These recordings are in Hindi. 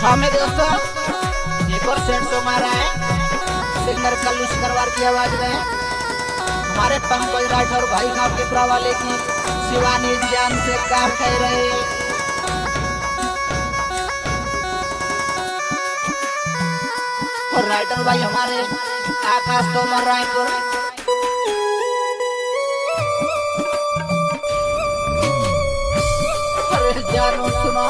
हमें दोस्तों एक और सेट सो मारा है सिंगर कल्लू शिकरवार की आवाज में हमारे पंकज राठौर भाई साहब के पुरा वाले की शिवानी जान से कार कह रहे और राइटर भाई हमारे आकाश तोमर रायपुर जानो सुनो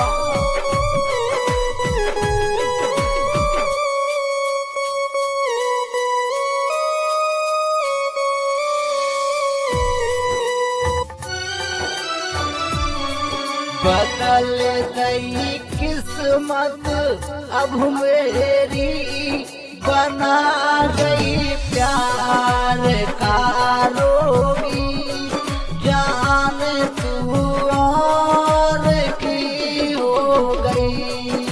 बदल गई किस्मत अब मेरी बना गई प्यार का रोगी जान तू और की हो गई।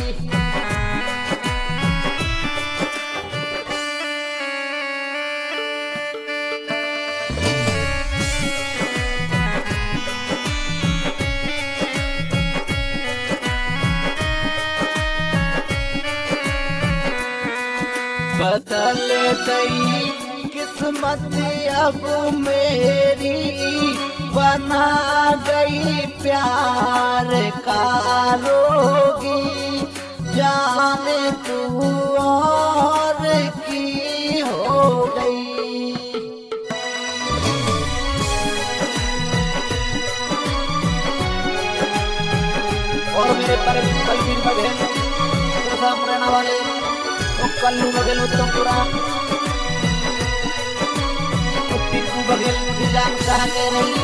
बदल गई किस्मत अब मेरी बना गई प्यार का रोगी जाने तू और की हो गई। और मेरे पर कलवीर बघेल रहने वाले कल्लू बघेल उत्तमपुरा टिप्पू बघेल जान कहा कह रही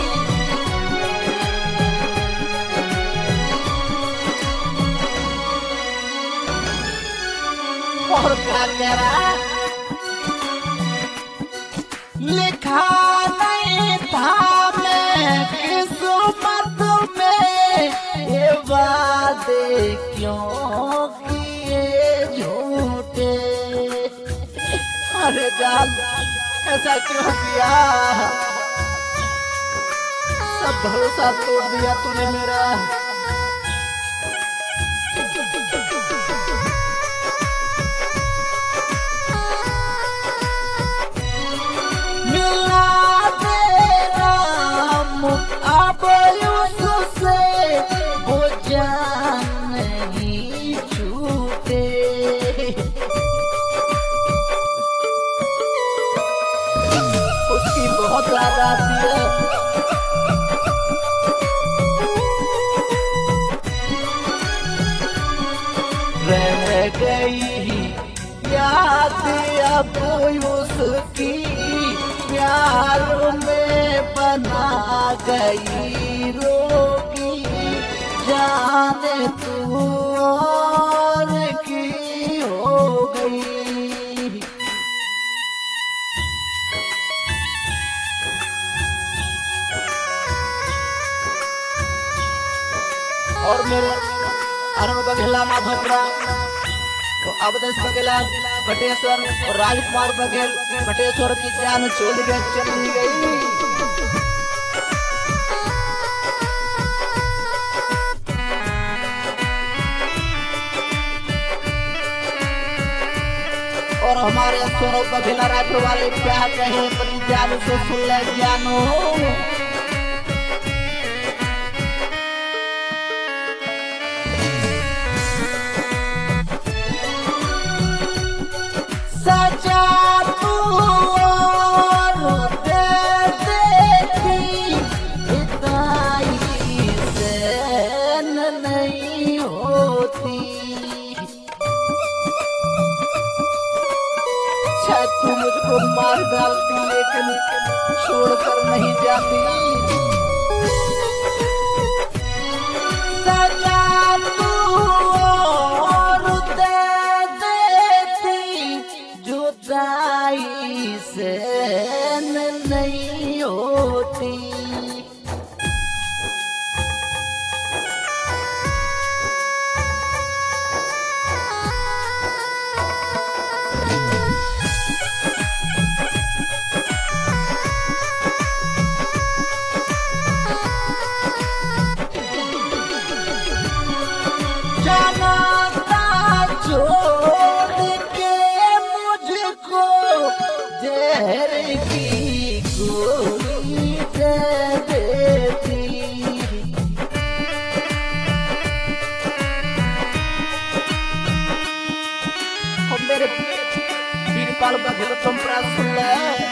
और क्या कह रहा लिखा नहीं था मैं किस्मत में ये वादे क्यों किए झूठे। अरे जान ऐसा क्यों किया सब भरोसा तोड़ दिया तूने मेरा। मिला तेरा अब उससे वो जान नहीं छूटे। उसकी बहुत याद आती है रह गई याद अब उसकी प्यार में बना गई रोगी जाने तू और की हो गई। और मेरे अरुण बघेला माधवपुरा तो अवधेश बघेला भटेश्वर और राजकुमार बघेल भटेश्वर की जान छोड़ के चली गई। और हमारे सौरभ बघेला रायपुर वाले प्यार रहे अपनी जान से सुन ले जानो। सजा तू और दे देती इताई से नहीं होती। शायद तू मुझको मार डालती लेकिन छोड़कर नहीं जाती। सजा तू और दे देती जुदाई से नहीं होती। भी तो तुम प्राण सुन ले।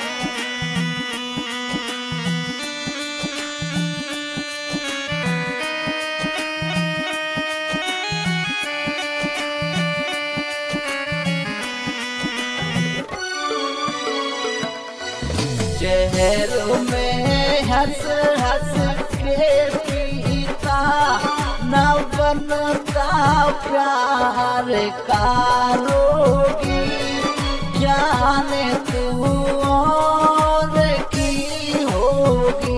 शहरों में हंस हंस के पीता न बनता प्यार का रोगी, जाने तू और की होगी।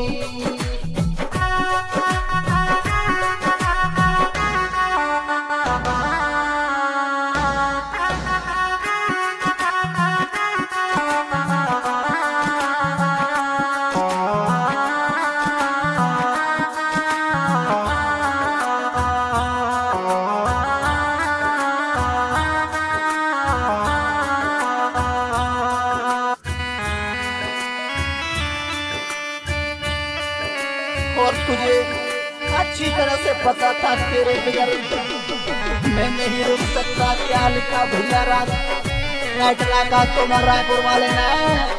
और तुझे अच्छी तरह से पता था तेरे बगैर मैं नहीं रुक सकता। क्या लिखा भैया रात का तुम्हारा रायपुर वाले ने।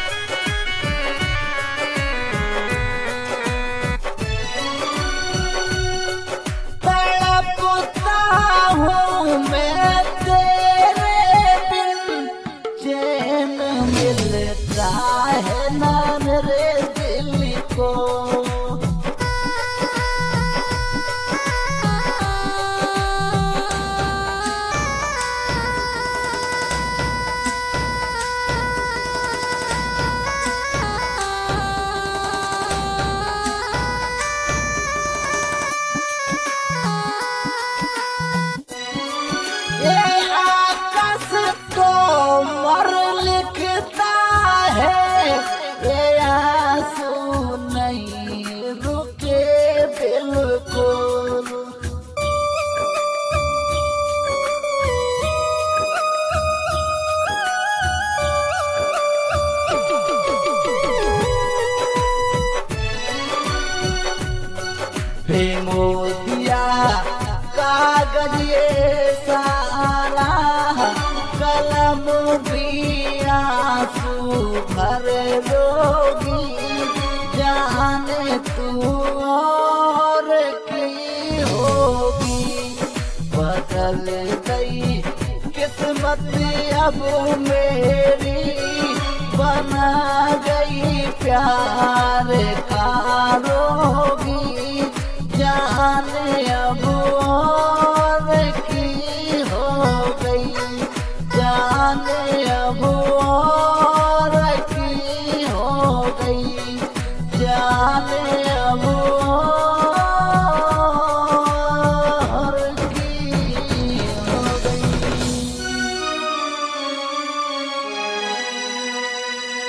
तड़पता हूँ मैं तेरे बिन, चैन मिलता है ना मेरे दिल को। मोतिया कागज ये सारा, कलम भी आंसू भर दोगी, जाने तू और की होगी। बदल गई किस्मत अब मेरी, बना गई प्यार का